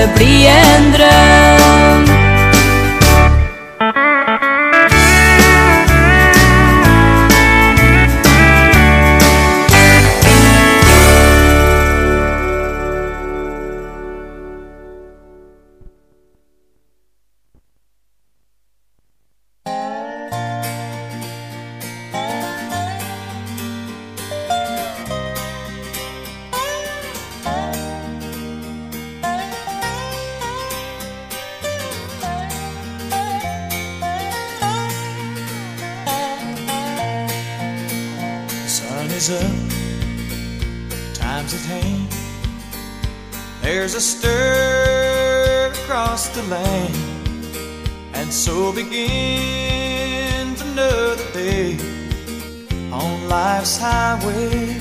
bli en dröm. Is up, time's at hand. There's a stir across the land, and so begins another day on life's highway.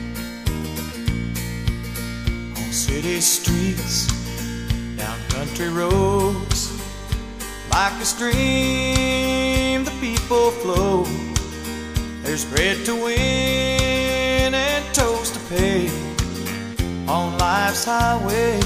On city streets, down country roads, like a stream the people flow. There's bread to win and toast to pay on life's highway.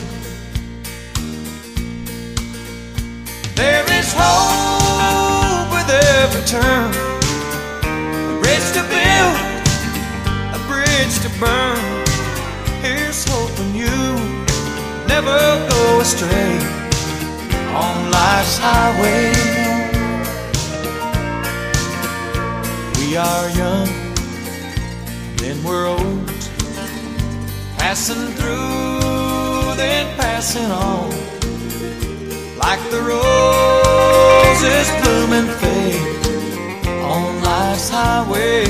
There is hope with every turn, a bridge to build, a bridge to burn. Here's hoping you never go astray on life's highway. We are young, then we're old, passing through, then passing on, like the roses bloom and fade on life's highway.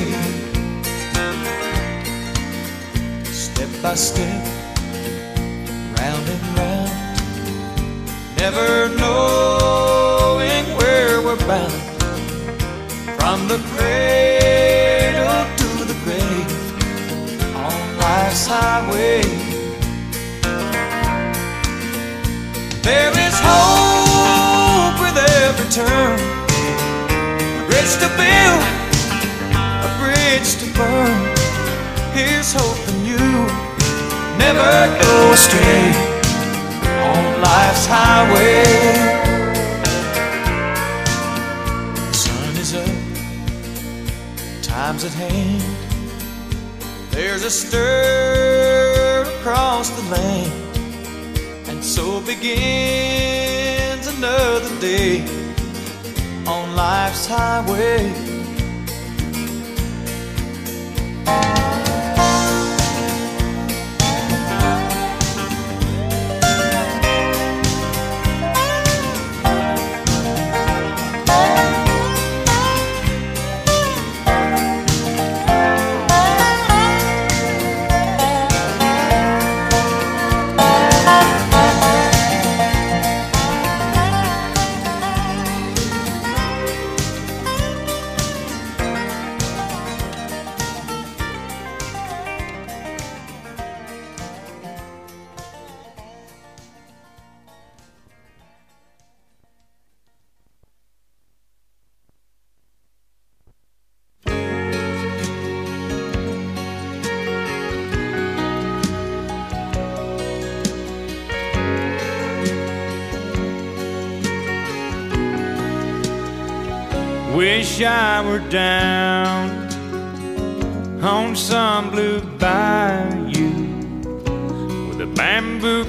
Step by step, round and round, never knowing where we're bound. From the cradle to the grave on life's highway. There is hope with every turn, a bridge to build, a bridge to burn. Here's hoping you never go astray on life's highway. The sun is up, time's at hand. There's a stir across the land, and so begins another day on life's highway. Wish I were down on some blue bayou with a bamboo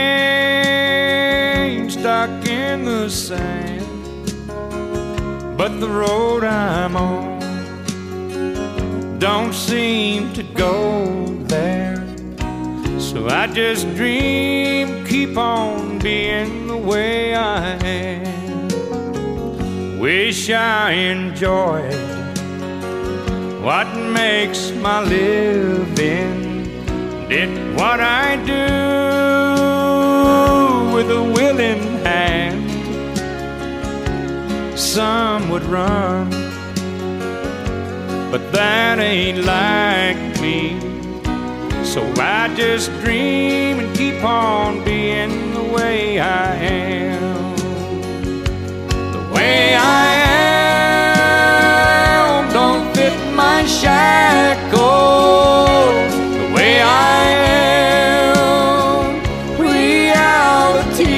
cane stuck in the sand. But the road I'm on don't seem to go there, so I just dream, keep on being the way I am. Wish I enjoyed what makes my living, did what I do with a willing hand. Some would run, but that ain't like me, so I just dream and keep on being the way I am. The way I am don't fit my shackles. The way I am, reality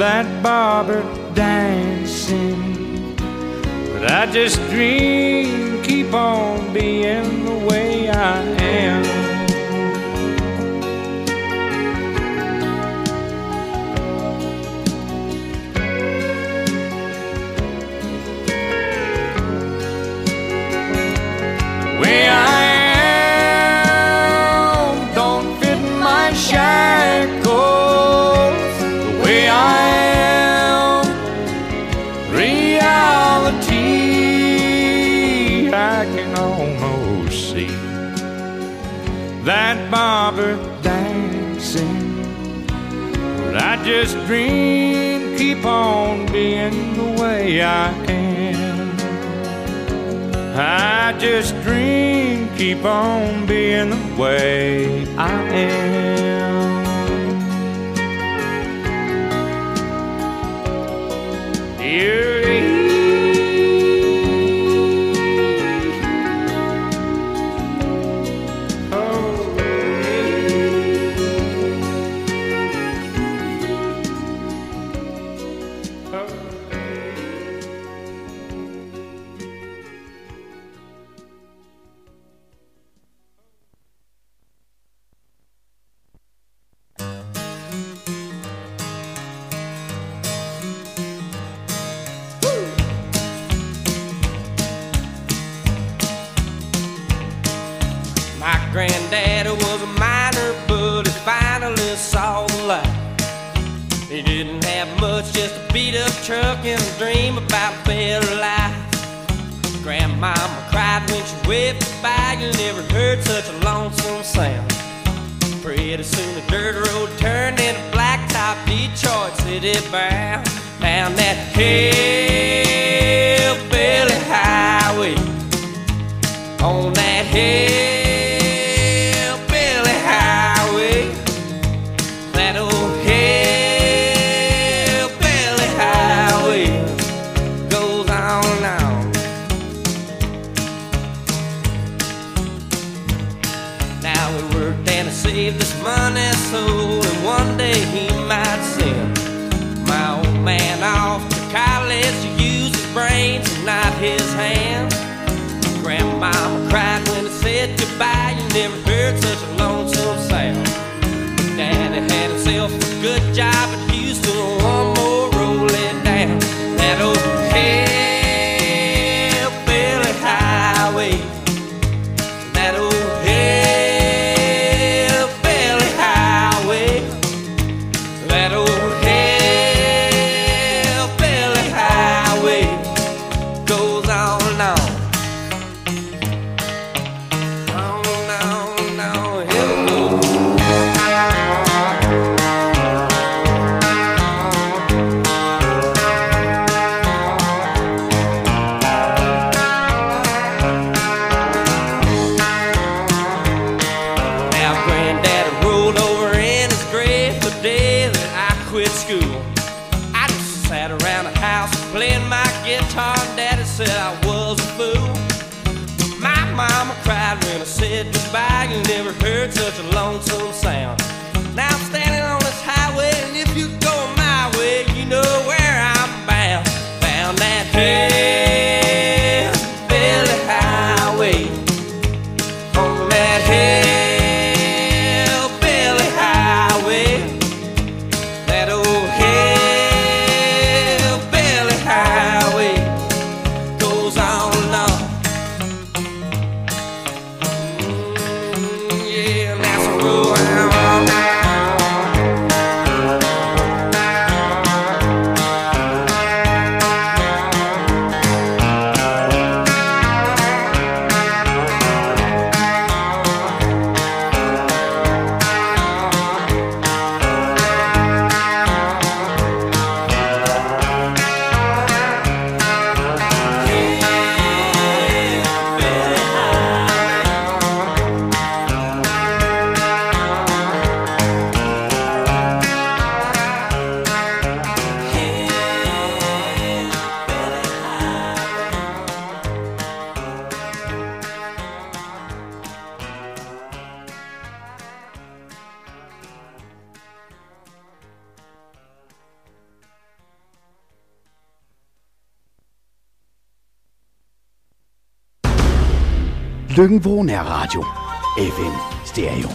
that barber dancing. But I just dream, keep on being the way I am. The way I am don't fit my shackles. The way I am, reality, I can almost see that barber dancing. But I just dream, keep on being the way I am. I just dream, keep on being the way I am. My granddaddy was a miner, but he finally saw the light. He didn't have much, just a beat-up truck and a dream about a better life. Grandmama cried when she whipped by. You never heard such a lonesome sound. Pretty soon the dirt road turned into blacktop, Detroit city bound. Down that hillbilly highway, on that hillbilly highway, that old hillbilly highway goes on and on. Now we worked and saved this money so and one day he might send my old man off to college to use his brains and not his hands. Grandmama cried when he said goodbye. You never heard such a lonesome sound. Daddy had himself a good job at Houston, one more rolling down that old hillbilly highway, that old hillbilly highway, that old hillbilly highway goes on and on. Daddy said I was a fool. My mama cried when I said goodbye. You never heard such a lonesome sound. Now I'm standing on this highway, and if you go my way, you know where I'm bound. Found that hillbilly highway, on that hillbilly highway, that old hillbilly highway goes on and on. Yeah, that's a road. Løkken-Vrå Nærradio. FM Stereo.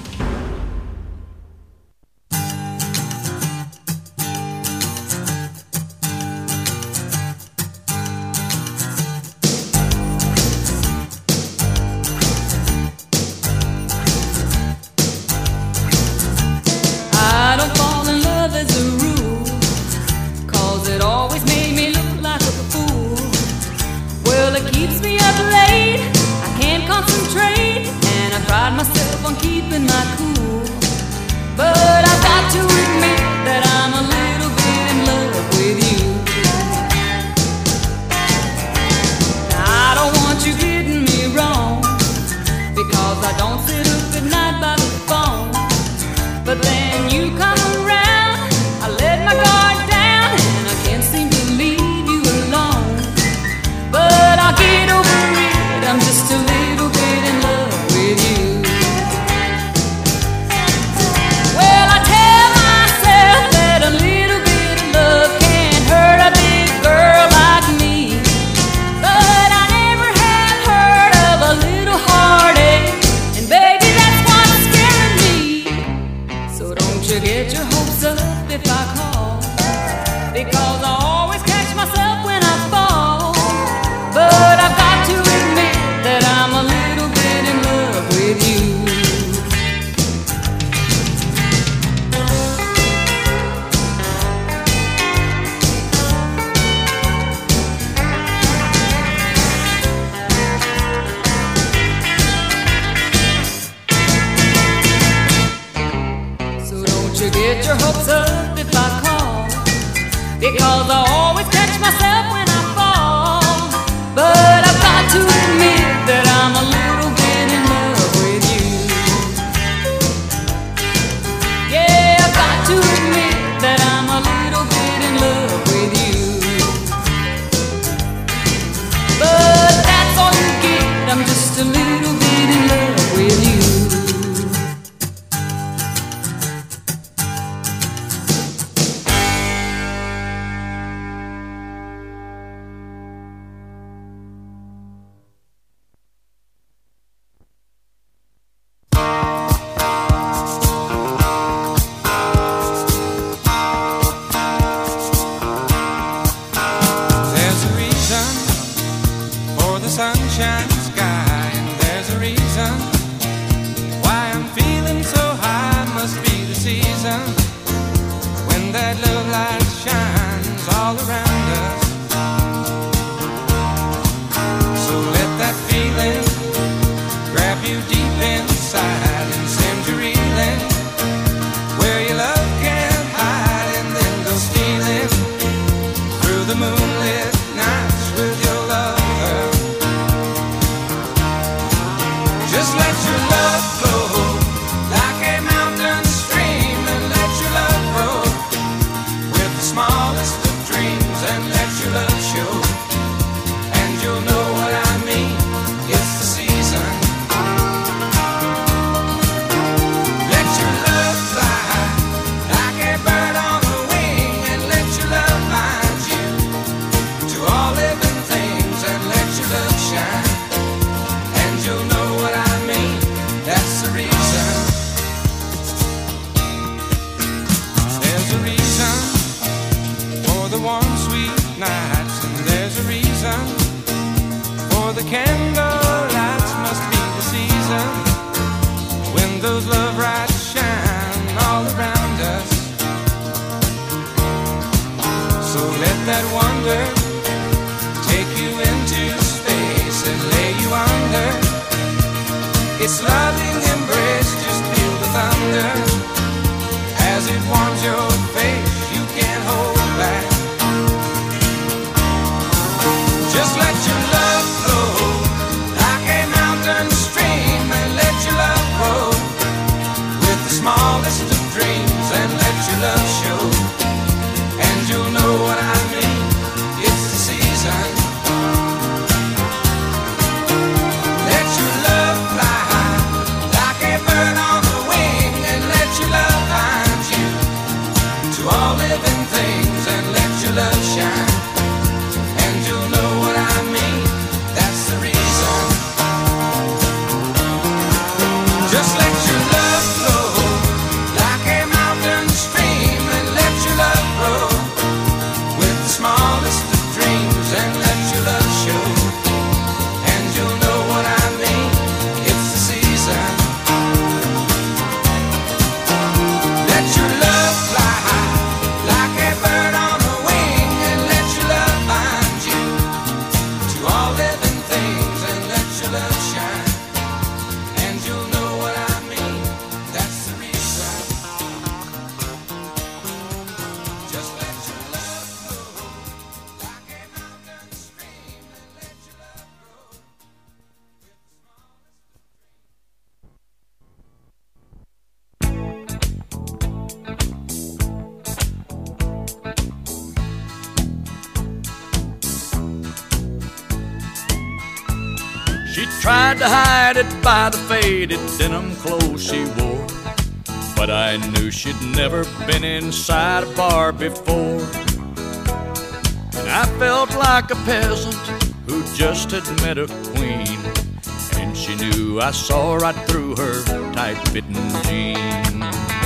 tried to hide it by the faded denim clothes she wore, but I knew she'd never been inside a bar before. And I felt like a peasant who just had met a queen, and she knew I saw right through her tight-fitting jeans.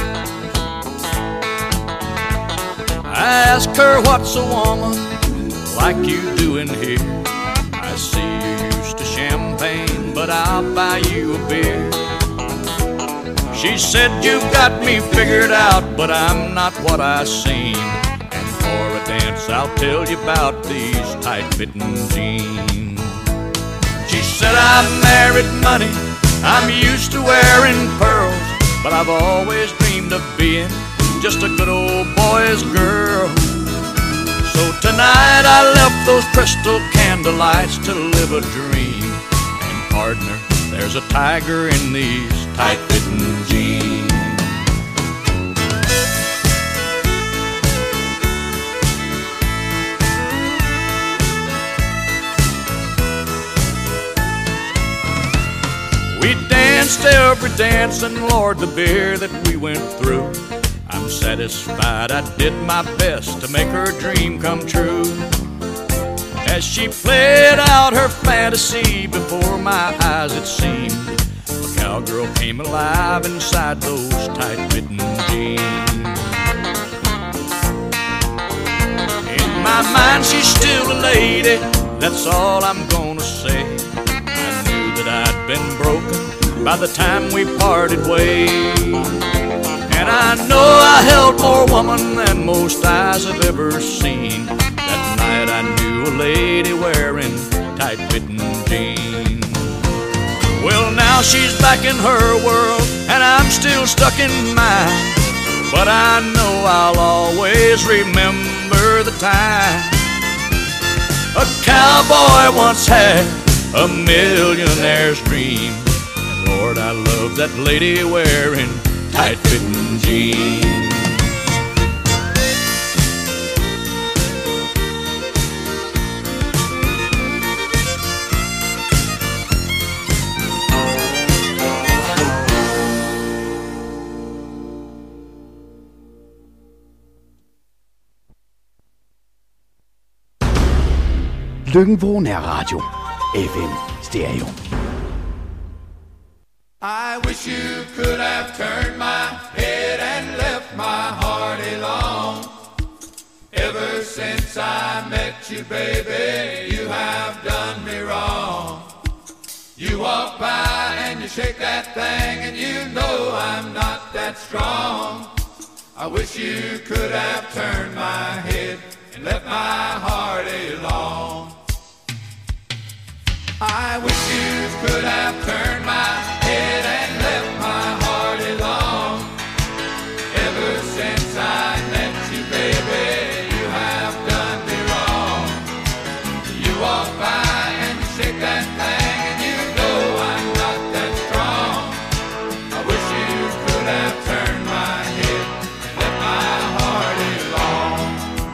I asked her, what's a woman like you doing here? I see you used to champagne, but I'll buy you a beer. She said, you've got me figured out, but I'm not what I seem. And for a dance, I'll tell you about these tight-fitting jeans. She said, I've married money, I'm used to wearing pearls, but I've always dreamed of being just a good old boy's girl. So tonight I left those crystal candlelights to live a dream. And partner, there's a tiger in these tight-fitting jeans. We danced every dance, and Lord, the beer that we went through, I'm satisfied I did my best to make her dream come true. As she played out her fantasy before my eyes, it seemed a cowgirl came alive inside those tight-fitting jeans. In my mind, she's still a lady, that's all I'm gonna say. I knew that I'd been broken by the time we parted ways. And I know I held more woman than most eyes have ever seen. That night I knew a lady wearing tight-fitting jeans. Well, now she's back in her world, and I'm still stuck in mine. But I know I'll always remember the time a cowboy once had a millionaire's dream. And Lord, I love that lady wearing tight-fitting jeans. Lyngvå Nærradio. FM Stereo. I wish you could have turned my head and left my heart alone. Ever since I met you, baby, you have done me wrong. You walk by and you shake that thing, and you know I'm not that strong. I wish you could have turned my head and left my heart alone. I wish you could have turned my head and left my heart alone. Ever since I met you, baby, you have done me wrong. You walk by and you shake that thing, and you know I'm not that strong. I wish you could have turned my head and left my heart alone.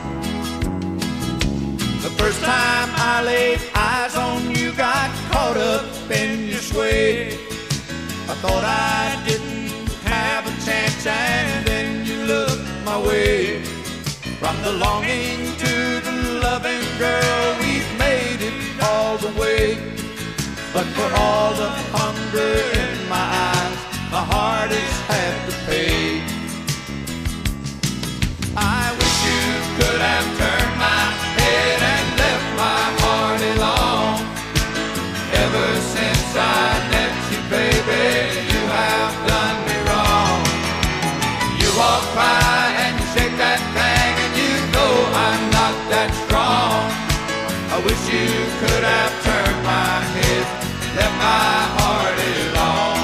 The first time I laid eyes on you, got caught up in your sway. I thought I didn't have a chance, and then you looked my way. From the longing to the loving, girl, we've made it all the way. But for all the hunger in my eyes, my heart has had to pay. I wish you could have turned my head and left my heart alone. Ever since I met you, baby, you have done me wrong. You walk by and you shake that thing, and you know I'm not that strong. I wish you could have turned my head and left my heart alone.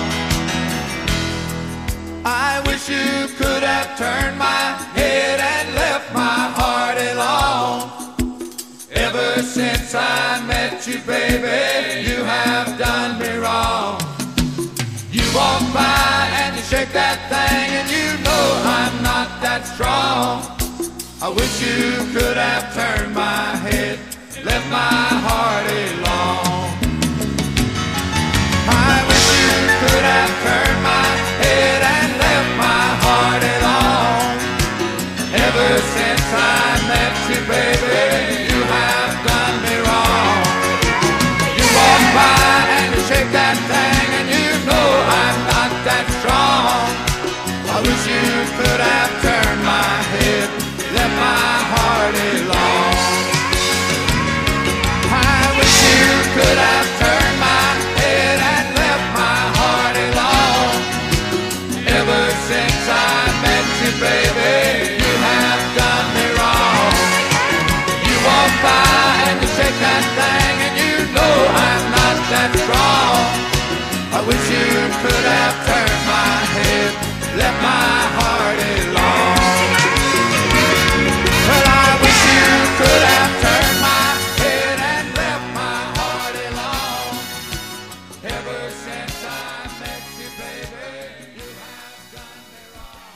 I wish you could have turned my head and left my heart alone. Ever since I met you, baby, you have done me wrong. You walk by and you shake that thing, and you know I'm not that strong. I wish you could have turned my head and left my heart alone. strong. I wish you could have turned my head, left my heart alone. I wish you could have turned my head and left my heart alone. Ever since I met you, baby, you have done me wrong. You walk by and you shake that thing and you know I'm not that strong. I wish you could have turned my head, left my heart alone. Well, I wish you could have turned my head and left my heart alone. Ever since I met you, baby, you have done me wrong.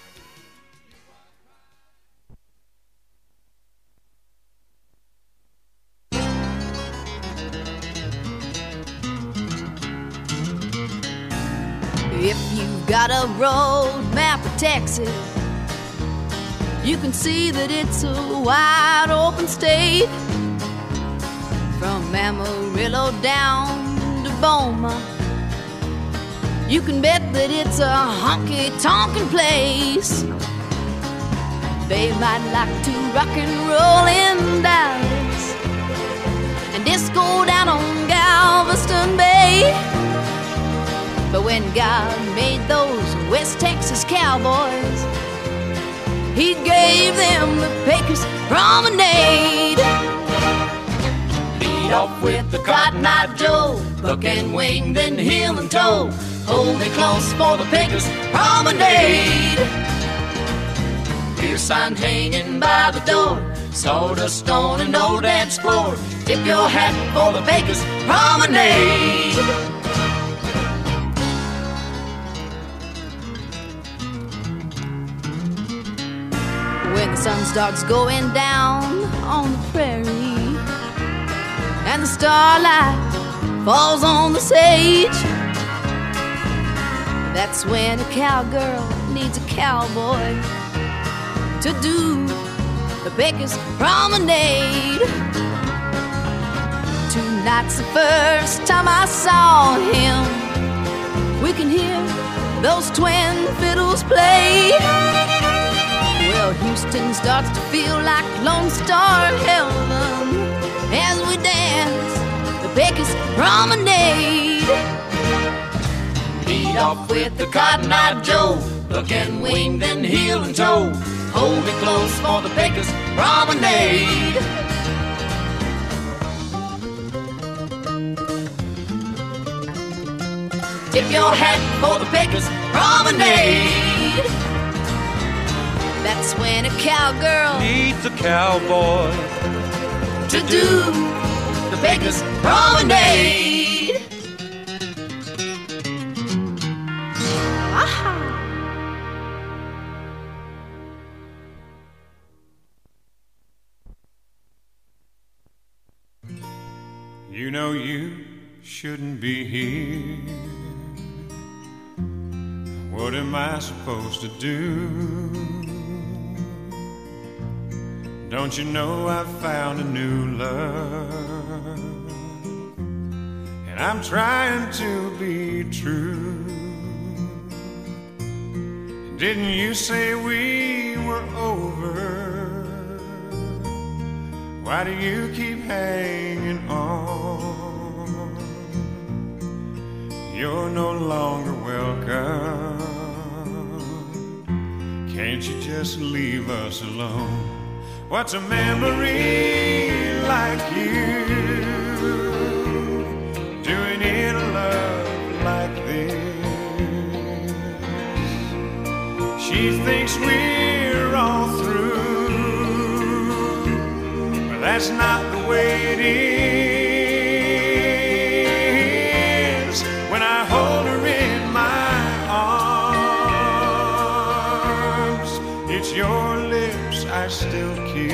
If you've got a road map of Texas, you can see that it's a wide open state. From Amarillo down to Boma, you can bet that it's a honky-tonkin' place. They might like to rock and roll in Dallas and disco down on Galveston Bay. But when God made those West Texas cowboys, He gave them the Pecos Promenade. Lead off with the Cotton Eye Joe, buck and wing, then heel and toe. Hold me close for the Pecos Promenade. Beer sign hanging by the door, sawdust stone and no dance floor. Tip your hat for the Pecos Promenade. When the sun starts going down on the prairie and the starlight falls on the sage, that's when a cowgirl needs a cowboy to do the Pecos Promenade. Tonight's the first time I saw him. We can hear those twin fiddles play. Well, Houston starts to feel like Lone Star Heaven as we dance the Pecos Promenade. Lead off with the Cotton Eye Joe, buck and wing, then heel and toe. Hold me close for the Pecos Promenade. Tip your hat for the Pecos Promenade. That's when a cowgirl Needs a cowboy to do the Pecos Promenade. Aha! You know you shouldn't be here. What am I supposed to do? Don't you know I've found a new love, and I'm trying to be true. Didn't you say we were over? Why do you keep hanging on? You're no longer welcome. Can't you just leave us alone? What's a memory like you doing in a love like this? She thinks we're all through, but that's not the way it is. When I hold her in my arms, it's your lips I still kiss.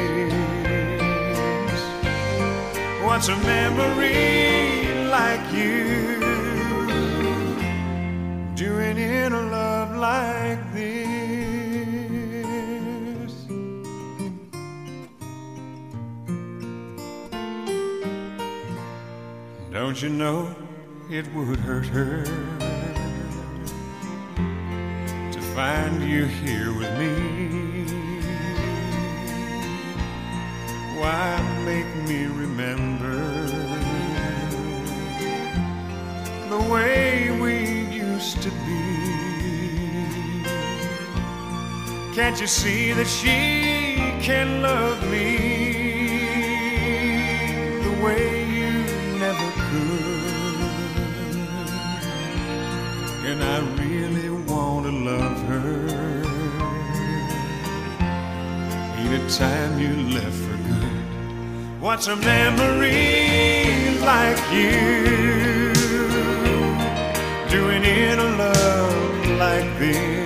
What's a memory like you doing in a love like this? Don't you know it would hurt her find you here with me. Why make me remember the way we used to be? Can't you see that she can love me the way you never could? And I really want to love her anytime you left for good. What's a memory like you doing in a love like this?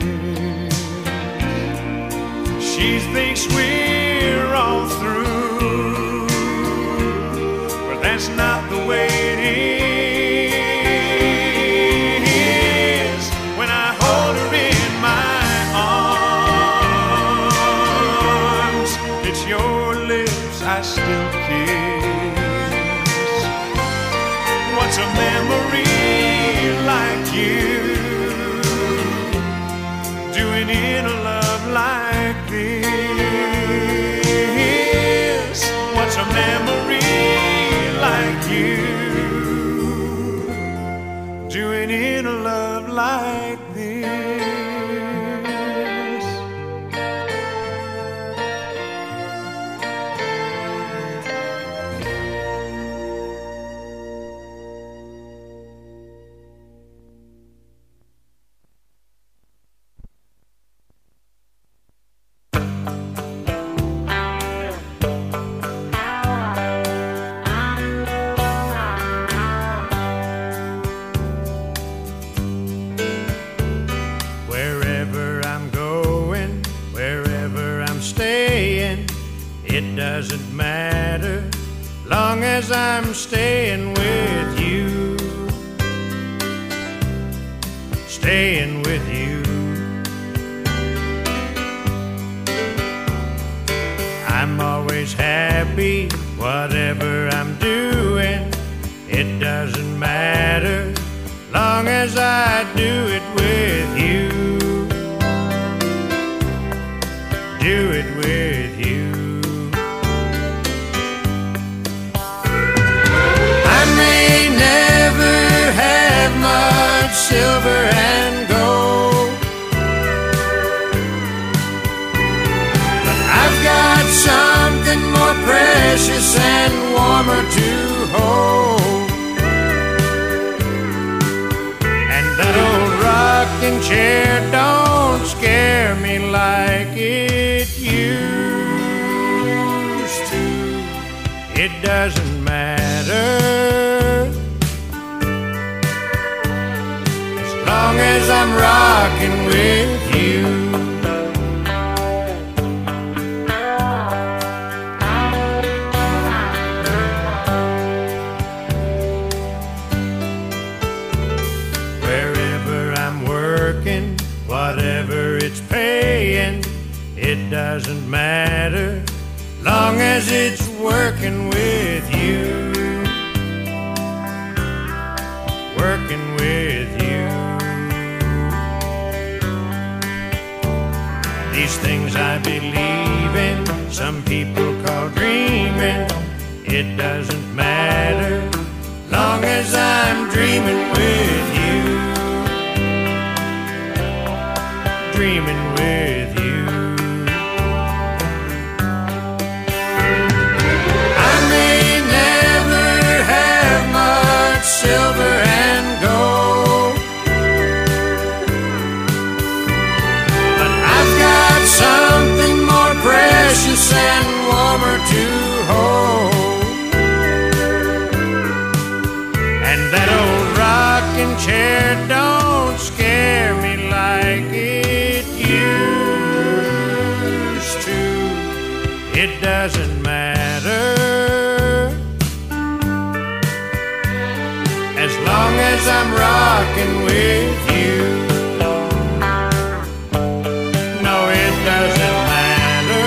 She thinks we're all through, but that's not the way it is. When I hold her in my arms, it's your lips I still kiss. What's a memory like you doing in a love like this? What's a memory like you doing in a love like this? It doesn't matter, long as I'm staying with you. Staying with you. I'm always happy, whatever I'm doing. It doesn't matter, long as I do it with you. Do it with you. Silver and gold, but I've got something more precious and warmer to hold. And that old rocking chair don't scare me like it used to. It doesn't matter, long as I'm rocking with you. Wherever I'm working, whatever it's paying, it doesn't matter, long as it's working with you. Working with you. These things I believe in, some people call dreaming. It doesn't matter, long as I'm dreaming with you. Dreaming with you. I may never have much silver and gold, something more precious and warmer to hold. And that old rocking chair don't scare me like it used to. It doesn't matter, as long as I'm rocking with you. Doesn't matter,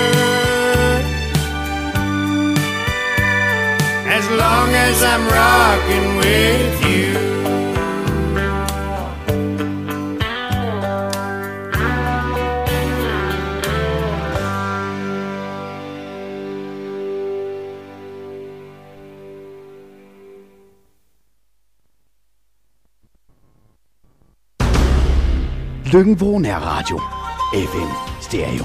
as long as I'm rocking with you. Lykken Nær Radio. FM Stereo.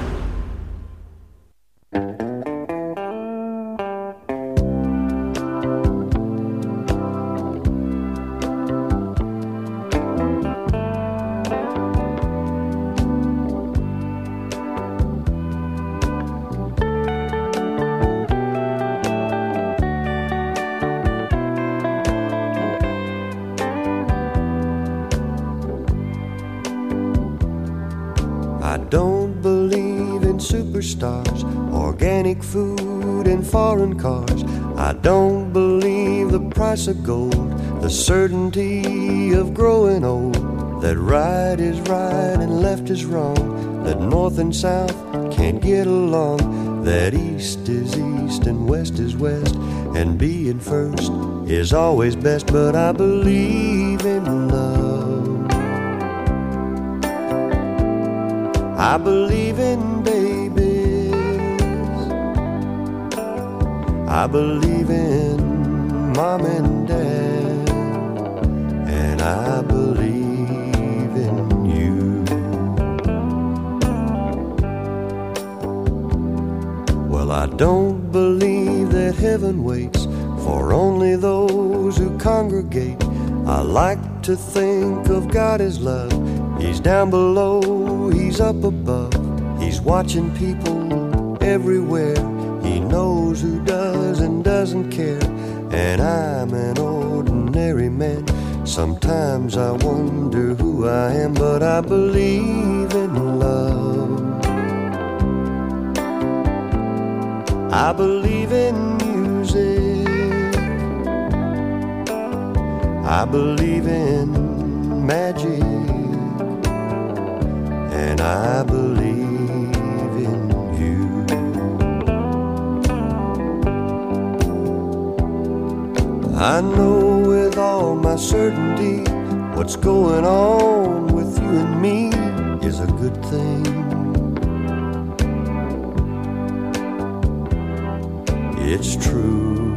Superstars, organic food and foreign cars. I don't believe the price of gold, the certainty of growing old, that right is right and left is wrong, that north and south can't get along, that east is east and west is west, and being first is always best. But I believe in love, I believe in babies, I believe in mom and dad, and I believe in you. Well, I don't believe that heaven waits for only those who congregate. I like to think of God as love. He's down below, He's up above, He's watching people everywhere. He knows who does and doesn't care, and I'm an ordinary man. Sometimes I wonder who I am, but I believe in love. I believe in music, I believe in magic, and I believe in you. I know with all my certainty what's going on with you and me is a good thing. It's true,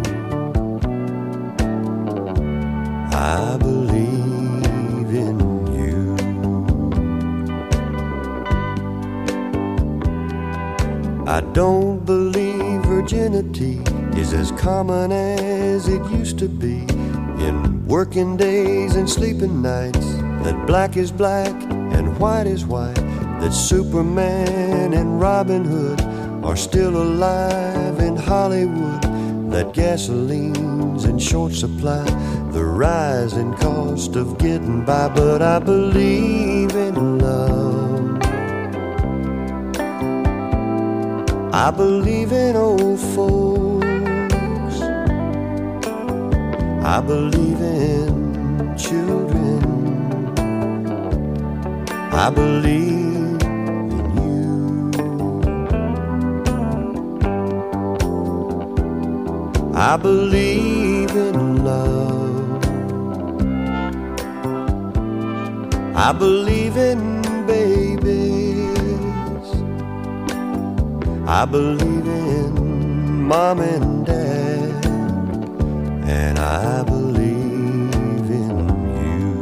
I believe in you. I don't believe virginity is as common as it used to be. In working days and sleeping nights, that black is black and white is white, that Superman and Robin Hood are still alive in Hollywood, that gasoline's in short supply, the rising cost of getting by. But I believe in love, I believe in old folks, I believe in children, I believe in you, I believe in love, I believe in babies, I believe in mom and dad, and I believe in you.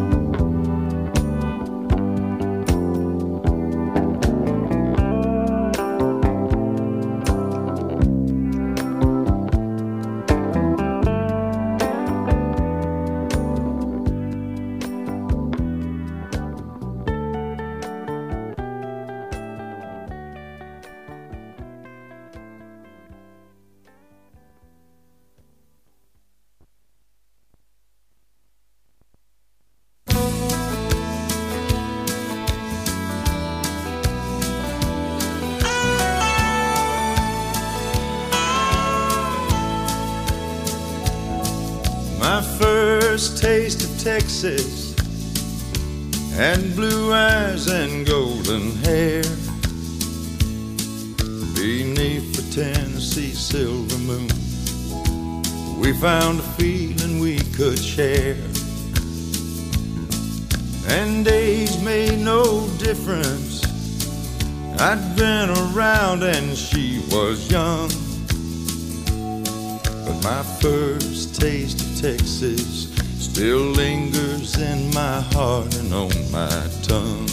My first taste of Texas, and blue eyes and golden hair, beneath the Tennessee silver moon, we found a feeling we could share. And age made no difference, I'd been around and she was young. But my first taste of Texas still lingers in my heart and on my tongue.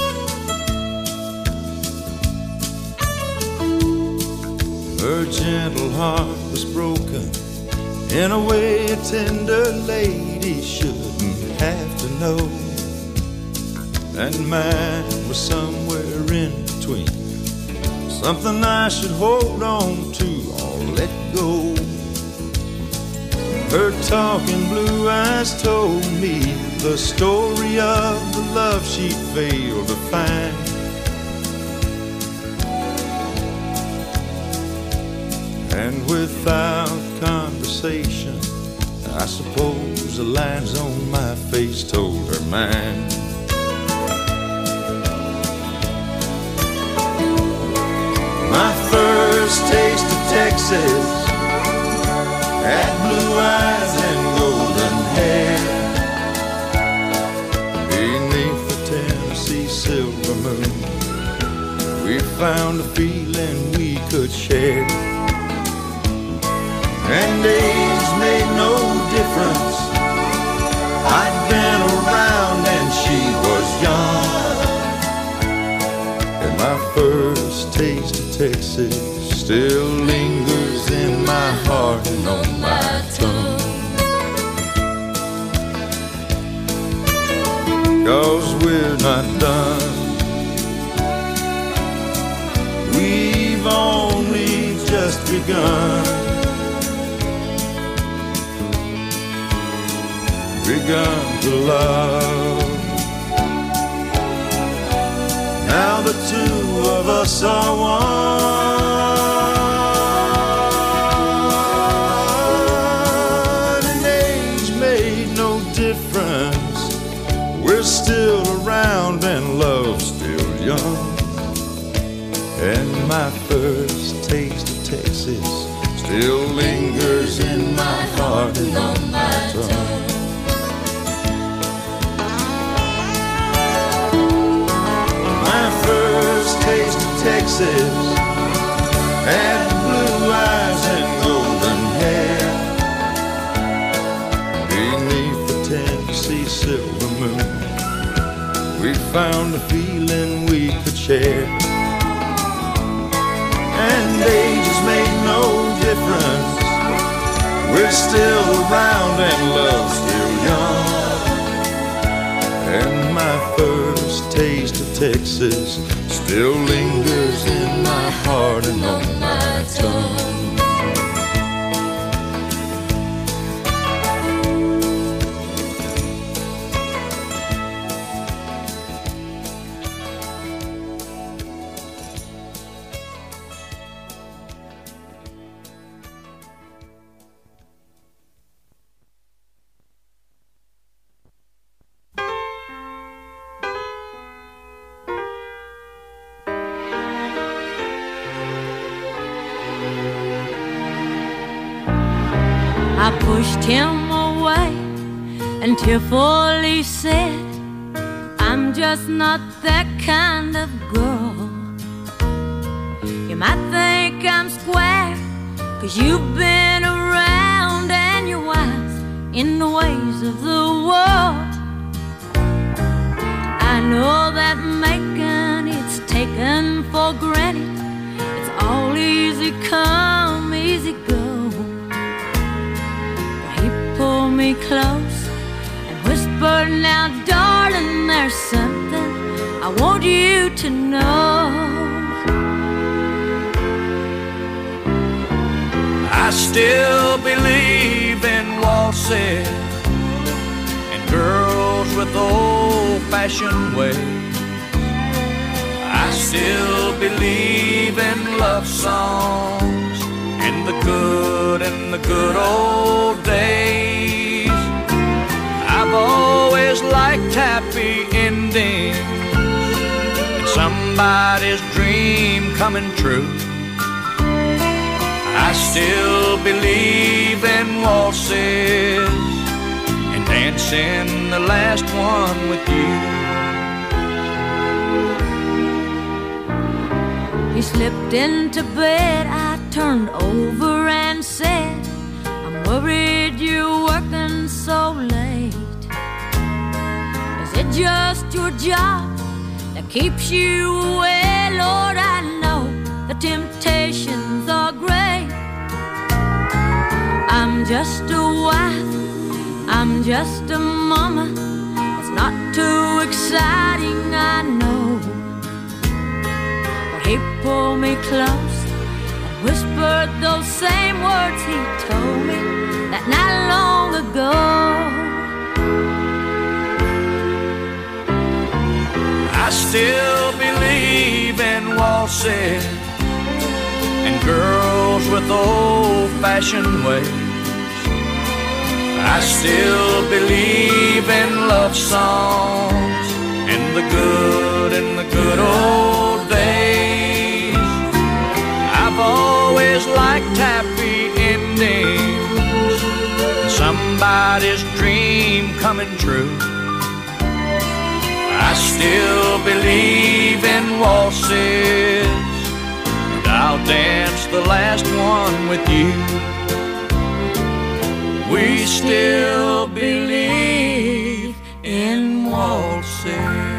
Her gentle heart was broken in a way a tender lady shouldn't have to know. And mine was somewhere in between, something I should hold on to or let go. Her talking blue eyes told me the story of the love she failed to find. And without conversation, I suppose the lines on my face told her mine. My first taste of Texas had blue eyes and golden hair. Beneath the Tennessee silver moon, we found a feeling we could share. And age made no difference, I'd been around and she was young. And my first taste of Texas still lingers in my heart and on my tongue. 'Cause we're not done, we've only just begun. Begun to love. Now the two of us are one, and age made no difference. We're still around and love's still young. And my first taste of Texas still lingers in my heart and on my tongue. First taste of Texas had blue eyes and golden hair. Beneath the Tennessee silver moon, we found a feeling we could share. And ages made no difference, we're still around and love's still young. And my first taste of Texas still lingers in my heart and on my tongue. I pushed him away and tearfully said, I'm just not that kind of girl. You might think I'm square, 'cause you've been around and you're wise in the ways of the world. I know that making it's taken for granted, it's all easy come, easy go. Pulled me close and whispered, now darling, there's something I want you to know. I still believe in waltzes and girls with old-fashioned ways. I still believe in love songs and the good old days. I've always liked happy endings and somebody's dream coming true. I still believe in waltzes and dancing the last one with you. He slipped into bed, I turned over and said, I'm worried you're working I'm so late? Is it just your job that keeps you away? Lord, I know the temptations are great. I'm just a wife, I'm just a mama. It's not too exciting, I know. But he pulled me close and whispered those same words he told me that not long ago. I still believe in waltzing and girls with old-fashioned ways. I still believe in love songs and the good old days. I've always liked happy endings, somebody's dream coming true. I still believe in waltzes, and I'll dance the last one with you. We still believe in waltzes.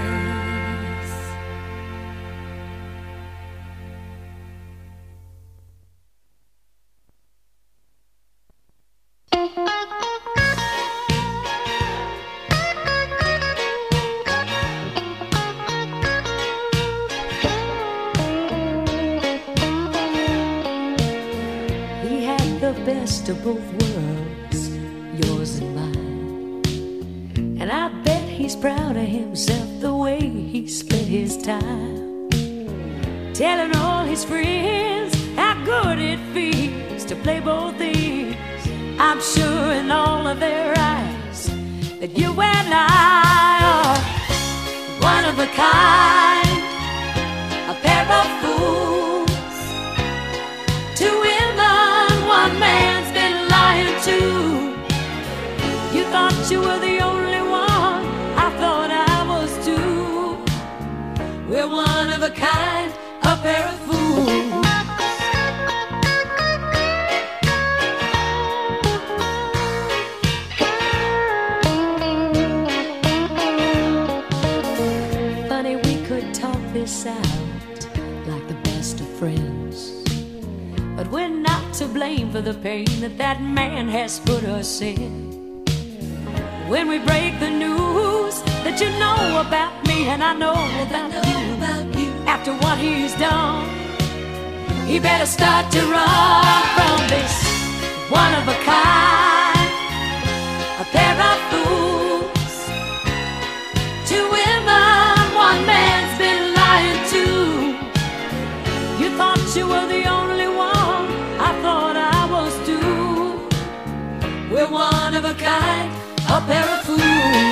He had the best of both worlds, yours and mine. And I bet he's proud of himself the way he spent his time, telling all his friends how good it feels to play both these. I'm sure in all of their eyes that you and I are one of a kind, a pair of fools, two women, one man's been lying to. You thought you were the only one, I thought I was too. We're one of a kind, a pair of fools. Funny, we could talk this out like the best of friends, but we're not to blame for the pain that that man has put us in. When we break the news that you know about me and I know about you, after what he's done, he better start to run from this one of a kind, a pair of fools, two women, one man's been lying to. You thought you were the only one, I thought I was too. We're one of a kind, a pair of fools.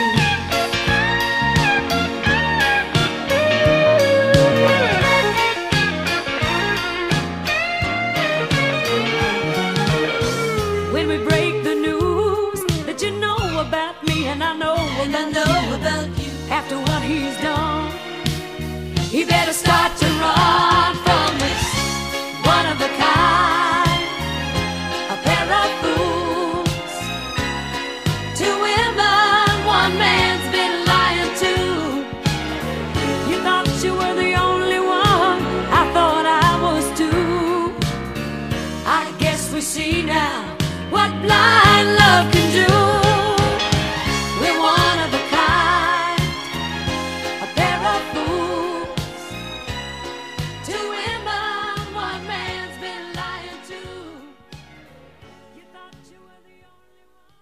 When we break the news that you know about me and I know about you, after what he's done, he better start to run from this one of a kind, a pair of fools, two women, one man's been lying to. You thought you were the only one, I thought I was too. I guess we see now what blind love can do. We're one of a kind, a pair of fools, two women, one man's been lying to. You thought you were the only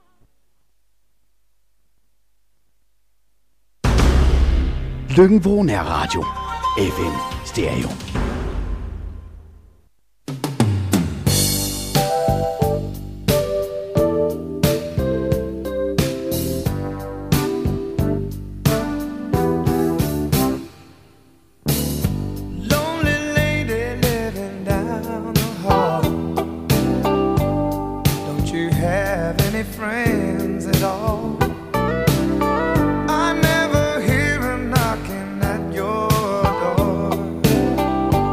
one. Lyngvå Nærradio. FM Stereo. Lonely lady living down the hall. Don't you have any friends at all? I never hear 'em knocking at your door.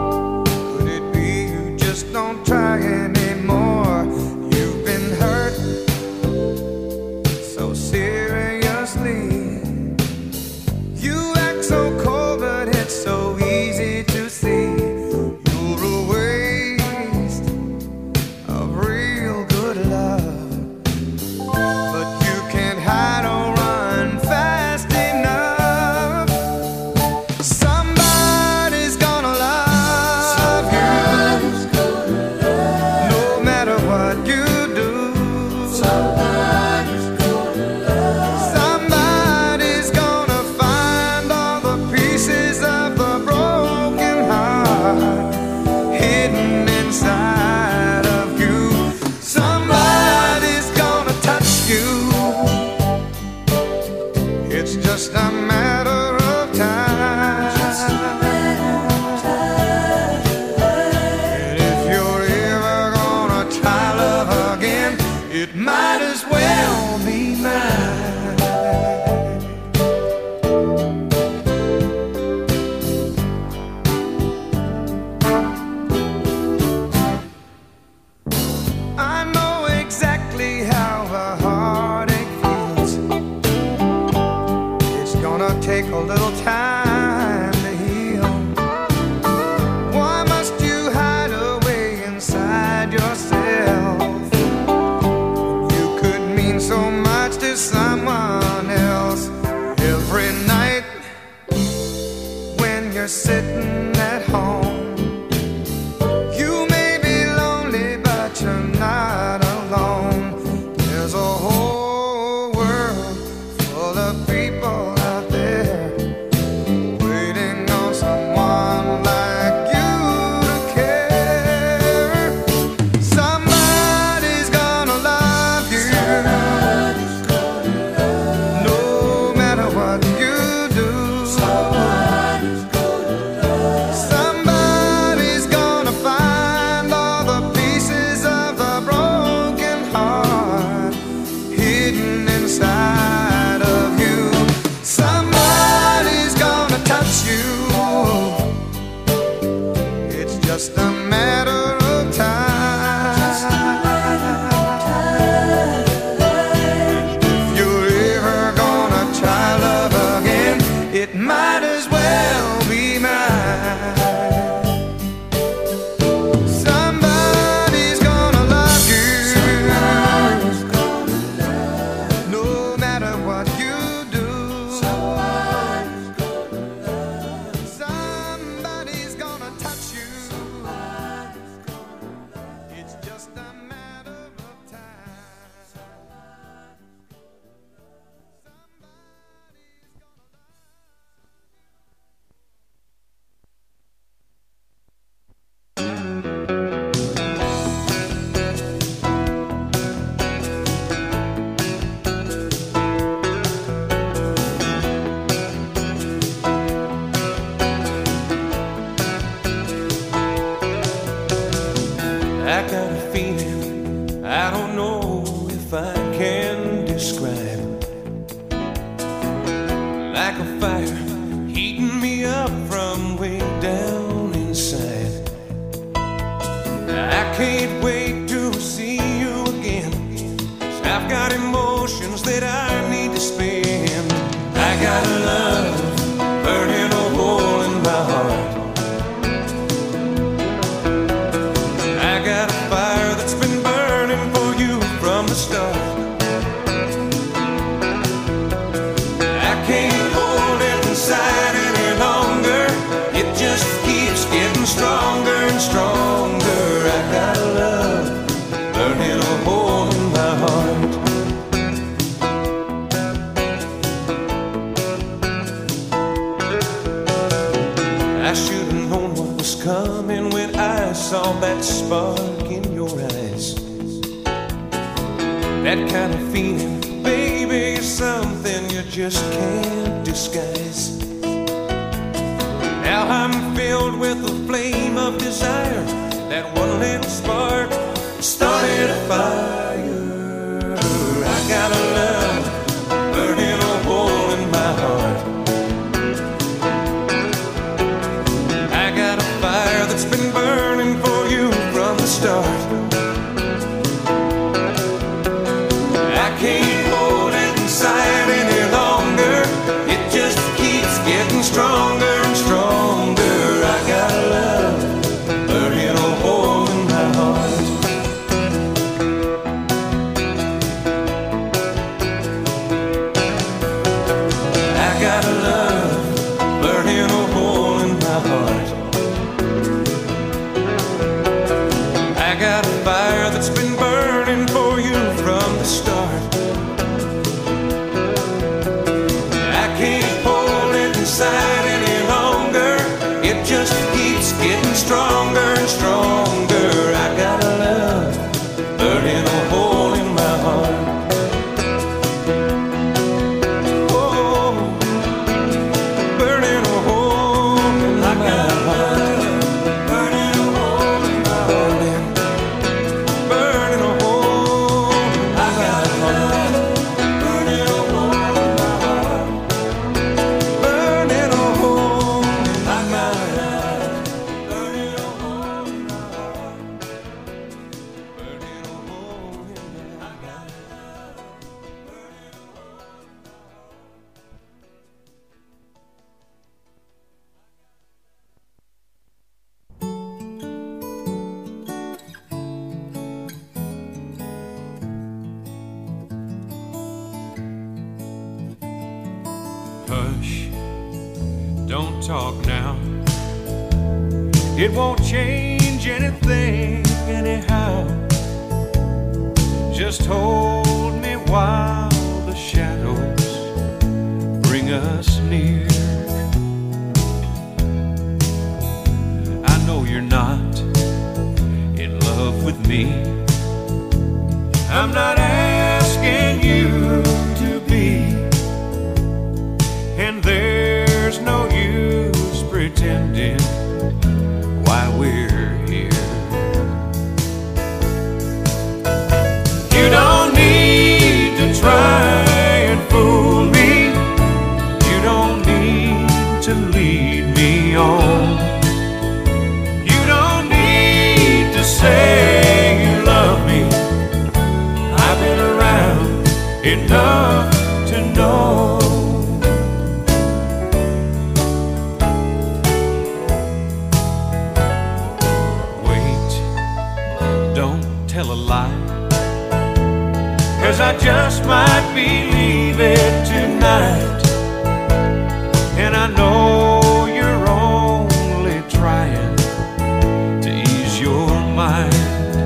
sitting at home. You may be lonely, but you're not alone. There's a whole world full of people out there waiting on someone like you to care. Somebody's gonna love you, no matter what you do. Somebody's gonna find all the pieces of the broken heart hidden inside of you. Somebody's gonna touch you. It's just a matter of time. If you're ever gonna try love again, it might as well be mine. Somebody's gonna love you, no matter what you do. Somebody's gonna touch you. It's just a matter of time. I got a feeling, I don't know if I can describe it. Like a fire heating me up from way down inside. I can't wait to see you again, 'cause I've got emotions that I need to spend. I got a love burning a hole in my heart. I got a fire that's been burning for you from the start. I can't hold it inside any longer. It just keeps getting stronger and stronger. I got a love burning a hole in my heart. I should have known what was coming when I saw that spark in your eyes. That kind of feeling, baby, is something you just can't disguise. Now I'm filled with the flame of desire. That one little spark started a fire. I got a love burning a hole in my heart. I got a fire that's been burning for you from the start. I can't hold it inside any longer. It just keeps getting stronger and stronger. I got a love burning a hole in my heart. I got a love burning a hole in my heart. I got a fire that's been burning for you from the start. I can't hold it inside any longer. It just keeps getting stronger and stronger. I got a love burning a hole in my heart. Oh, burning a hole in my heart. Burning a hole in my heart. Burning a hole in my heart. Burning a hole in my heart. Burning a hole in my heart. Burning a hole in my heart. Burning a hole in my heart. Hush, don't talk now. it won't change anything anyhow. Just hold me while the shadows bring us near. I know you're not in love with me. I'm not asking you to be, and there's no use pretending why we're here. You don't need to try and fool me. You don't need to lead me on. You don't need to say you love me. I've been around enough to know. Wait, don't tell a lie, 'cause I just might believe it tonight. And I know you're only trying to ease your mind.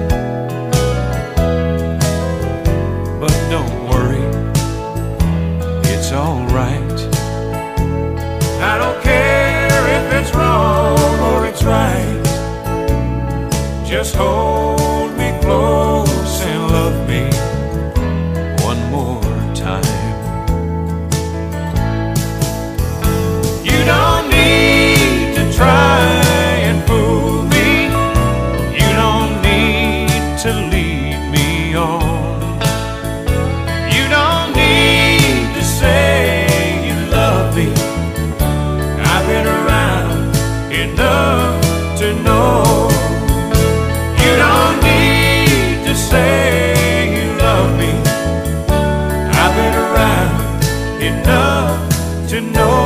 But don't worry, it's alright. I don't care if it's wrong or it's right. Just hold me close and love me one more time. You don't need to try and fool me. You don't need to lead me on. You don't need to say you love me. I've been around enough to know. You don't need to say you love me. I've been around enough to know.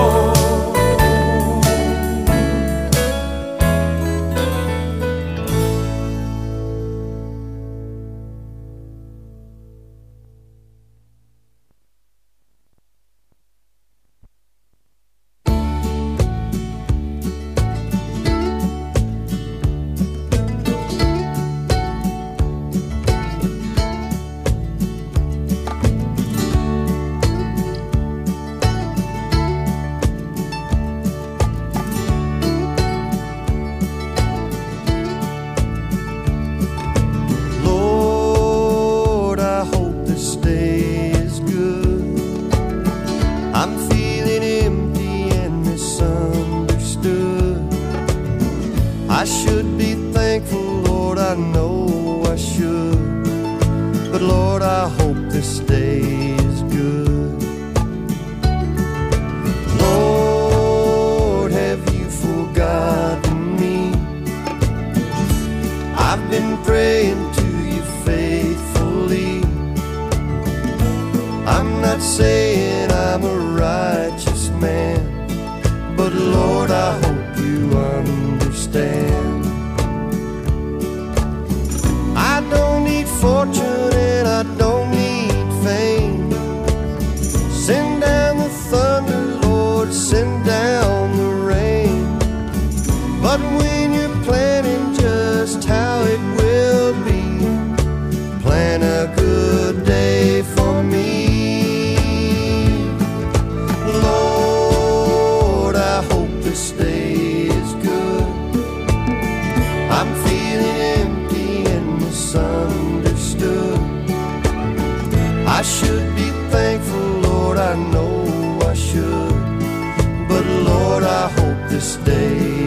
I should be thankful, Lord, I know I should. But Lord, I hope this day is good. Lord, have you forgotten me? I've been praying to you faithfully. I'm not saying I'm a righteous man, but Lord, I hope you understand. I don't need fortune and I don't need fame. Send down the thunder, Lord, send down the rain. But when you're planning just how it will be, plan a good day for me. Lord, I hope this day is good. I'm feeling empty and misunderstood. I should be thankful, Lord, I know I should. But Lord, I hope this day